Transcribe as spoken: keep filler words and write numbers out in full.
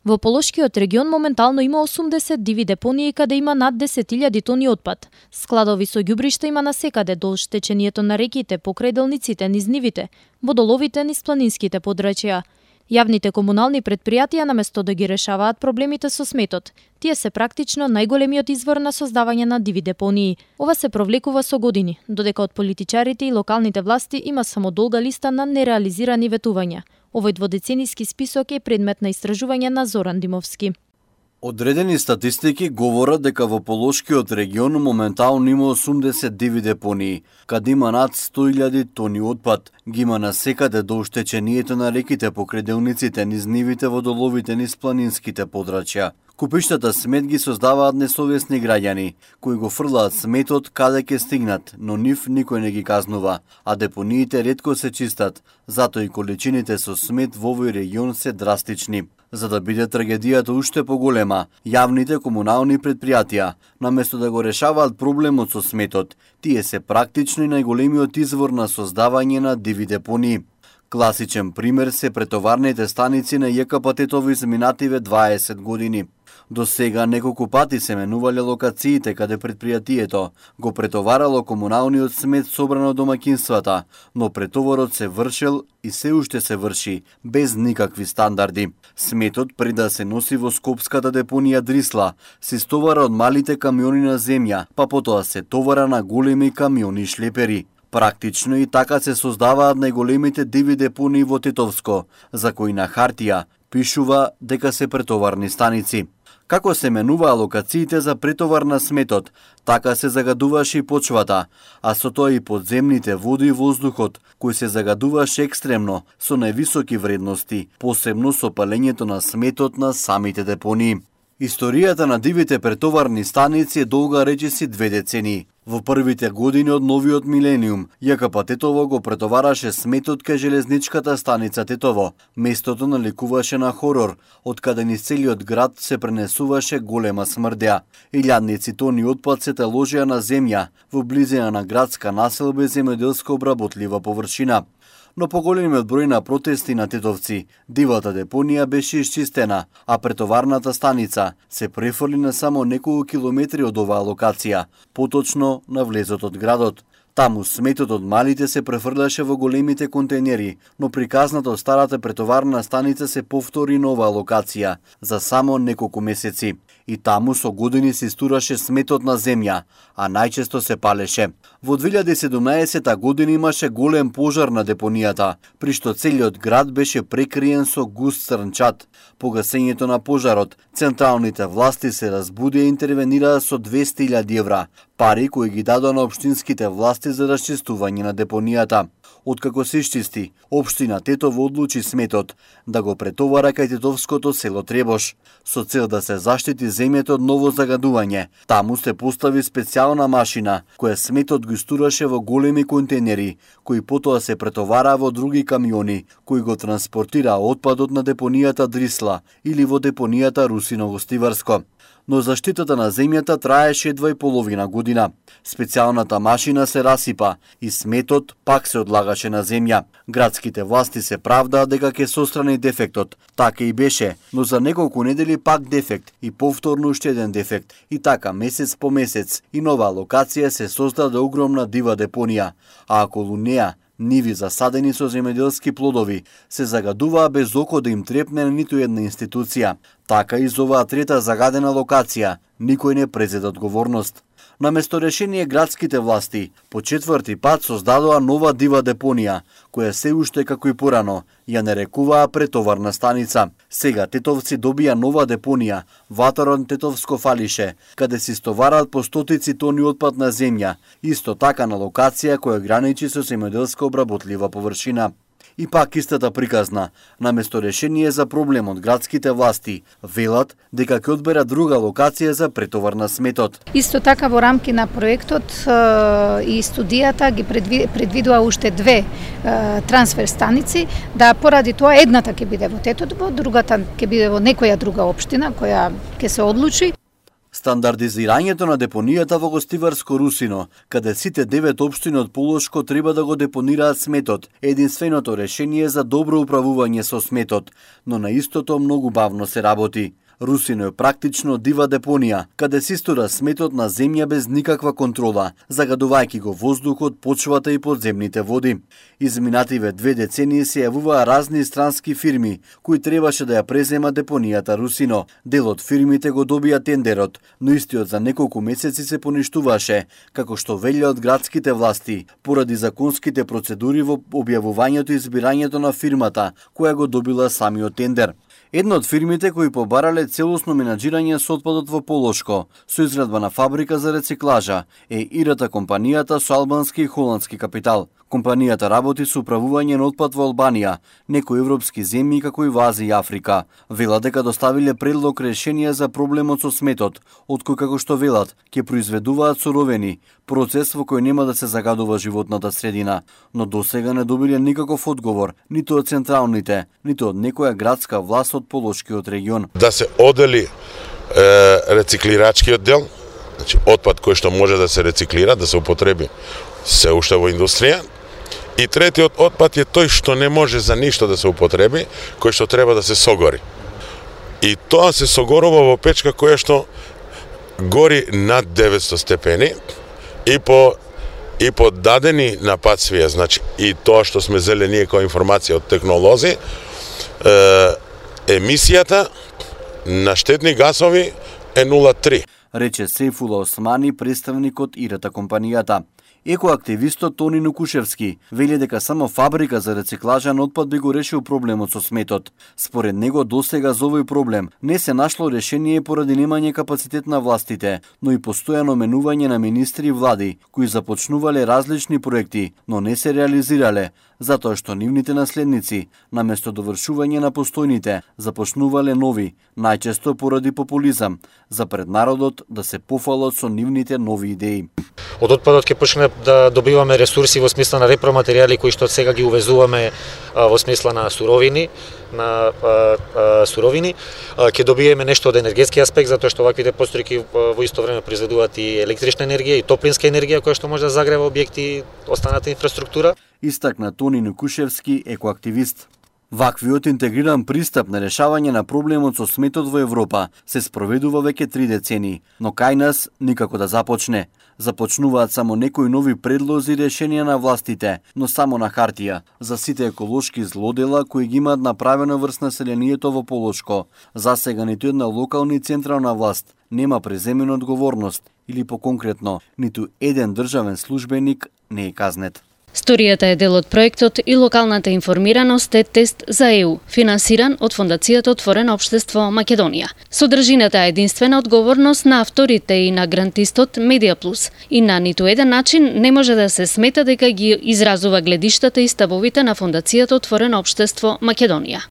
Во Полошкиот регион моментално има осумдесет диви депонии каде има над десет илјади тони отпад. Складови со ѓубришта има насекаде долж течењето на реките, покрај делниците, низ нивите, водоловите низ планинските подрачја. Јавните комунални предпријатија наместо да ги решаваат проблемите со сметот, тие се практично најголемиот извор на создавање на диви депонии. Ова се провлекува со години, додека од политичарите и локалните власти има само долга листа на нереализирани ветувања. Овој дводеценијски список е предмет на истражување на Зоран Димовски. Одредени статистики говорат дека во Полошкиот регион моментално има осумдесет диви депонии, каде има над сто илјади тони отпад. Ги има насекаде долж течењето на реките, покрај делниците, низ нивите, водоловите, низ планинските подрачја. Купиштата смет ги создаваат несовесни граѓани, кои го фрлаат сметот каде ќе стигнат, но нив никој не ги казнува, а депониите ретко се чистат, затоа и количините со смет во овој регион се драстични. За да биде трагедијата уште поголема, јавните комунални предпријатија, наместо да го решаваат проблемот со сметот, тие се практично и најголемиот извор на создавање на диви депонии. Класичен пример се претоварните станици на Ј К П Тетово изминативе дваесет години. До сега неколку пати се менувале локациите каде предпријатието го претоварало комуналниот смет собрано од домаќинствата, но претоварот се вршел и се уште се врши без никакви стандарди. Сметот пред да се носи во скопската депонија Дрисла се стовара од малите камиони на земја, па потоа се товара на големи камиони шлепери. Практично и така се создаваат најголемите диви депонии во Тетовско, за кои на хартија пишува дека се претоварни станици. Како се менуваа локациите за претовар на сметот, така се загадуваше и почвата, а со тоа и подземните води и воздухот, кој се загадуваше екстремно, со највисоки вредности, посебно со палењето на сметот на самите депонии. Историјата на дивите претоварни станици е долга речиси две децении. Во првите години од новиот милениум, Ја К П Тетово го претовараше сметот кај железничката станица Тетово. Местото наликуваше на хорор, од каде низ целиот град се пренесуваше голема смрдеа. Илјадници тони отпад се таложија на земја, во близина на градска населба и земјоделска обработлива површина. Но поголемиот број на протести на тетовци, дивата депонија беше исчистена, а претоварната станица се префрли на само неколку километри од оваа локација, поточно на влезот од градот. Таму сметот од малите се префрлаше во големите контейнери, но приказната од старата претоварна станица се повтори на оваа локација за само неколку месеци. И таму со години се истураше сметот на земја, а најчесто се палеше. Во две илјади и седумнаесета година имаше голем пожар на депонијата, при што целиот град беше прекриен со густ црнчат. По гасењето на пожарот, централните власти се разбудија и интервенираа со двесте илјади евра, пари кои ги дадоа на општинските власти за расчистување на депонијата. Откако се исчисти, општина Тетово одлучи сметот да го претовара кај тетовското село Требош, со цел да се заштити земјата од ново загадување. Таму се постави специјална машина, која сметот го истураше во големи контейнери, кои потоа се претовараа во други камиони, кои го транспортираа отпадот на депонијата Дрисла или во депонијата Русино-Гостиварско. Но заштитата на земјата траеше едва и половина година. Специјалната машина се расипа и сметот пак се одлагаше на земја. Градските власти се правдаа дека ќе сострани дефектот. Така и беше, но за неколку недели пак дефект и повторно уште еден дефект. И така месец по месец и нова локација се создаде огромна дива депонија, а околу неа ниви засадени со земјоделски плодови се загадуваа без око да им трепне на ниту една институција. Така и за оваа трета загадена локација никој не презеде одговорност. Наместо решение, градските власти по четврти пат создадоа нова дива депонија, која се уште како и порано ја нарекуваа претоварна станица. Сега тетовци добија нова депонија, Ваторон Тетовско фалише, каде се стовараат по стотици тони отпад на земја, исто така на локација која граничи со земјоделска обработлива површина. И пак истата приказна, наместо решение за проблемот, градските власти велат дека ќе одберат друга локација за претовар на сметот. Исто така во рамки на проектот и студијата ги предвидува уште две трансфер станици, да поради тоа едната ќе биде во Тетово, другата ќе биде во некоја друга општина која ќе се одлучи. Стандардизирањето на депонијата во Гостиварско Русино, каде сите девет општини од Полошко треба да го депонираат сметот, е единственото решение за добро управување со сметот, но на истото многу бавно се работи. Русино е практично дива депонија, каде се истора сметот на земја без никаква контрола, загадувајќи го воздухот, почвата и подземните води. Изминативе две децении се јавуваа разни странски фирми, кои требаше да ја презема депонијата Русино. Дел од фирмите го добија тендерот, но истиот за неколку месеци се поништуваше, како што велеат градските власти, поради законските процедури во објавувањето и избирањето на фирмата, која го добила самиот тендер. Една од фирмите кои побарале целосно менаџирање со отпадот во Полошко, со изградба на фабрика за рециклажа, е Ирата компанијата со албански и холандски капитал. Компанијата работи со управување на отпад во Албанија, некои европски земји како и во Азија и Африка. Велат дека доставиле предлог решение за проблемот со сметот, од кој како што велат, ќе произведуваат суровини, процес во кој нема да се загадува животната средина, но досега не добиле никаков одговор, ниту од централните, ниту од некоја градска власт од Полошкиот регион. Да се одели е, рециклирачкиот дел, значи отпад кој што може да се рециклира, да се употреби се уште во индустрија. И третиот отпад е тој што не може за ништо да се употреби, кој што треба да се согори. И тоа се согорува во печка која што гори над деветсто степени и по и по дадени нападствија, значи и тоа што сме зеле ние како информација од технолози, е, емисијата на штетни гасови е нула целу три. Рече Сейфула Османи, представник од Ирата компанијата. Екоактивистот Тони Нукушевски вели дека само фабрика за рециклажа на отпад би го решил проблемот со сметот. Според него досега за овој проблем не се нашло решение поради немање капацитет на властите, но и постојано менување на министри и влади кои започнувале различни проекти, но не се реализирале, затоа што нивните наследници, наместо довршување на постојните, започнувале нови, најчесто поради популизам, за пред народот да се пофалат со нивните нови идеи. Од отпадот ќе почнеме да добиваме ресурси во смисла на репроматеријали кои што сега ги увезуваме а, во смисла на суровини, на а, а, суровини. А, ќе добиеме нешто од енергетски аспект затоа што ваквите постројки во исто време произведуваат и електрична енергија и топлинска енергија која што може да загрева објекти и останата инфраструктура. Истакна Тони Нукушевски, екоактивист. Ваквиот интегриран пристап на решавање на проблемот со сметот во Европа се спроведува веќе три децении, но кај нас никако да започне. Започнуваат само некои нови предлози и решенија на властите, но само на хартија, за сите еколошки злодела кои ги имаат направено врз населението во Полошко. Засега ниту една локална и централна власт нема преземена одговорност или поконкретно, ниту еден државен службеник не е казнет. Сторијата е дел од проектот и локалната информираност е тест за Е У, финансиран од Фондацијата Отворено општество Македонија. Содржината е единствена одговорност на авторите и на грантистот Медија Плюс и на ниту еден начин не може да се смета дека ги изразува гледиштата и ставовите на Фондацијата Отворено општество Македонија.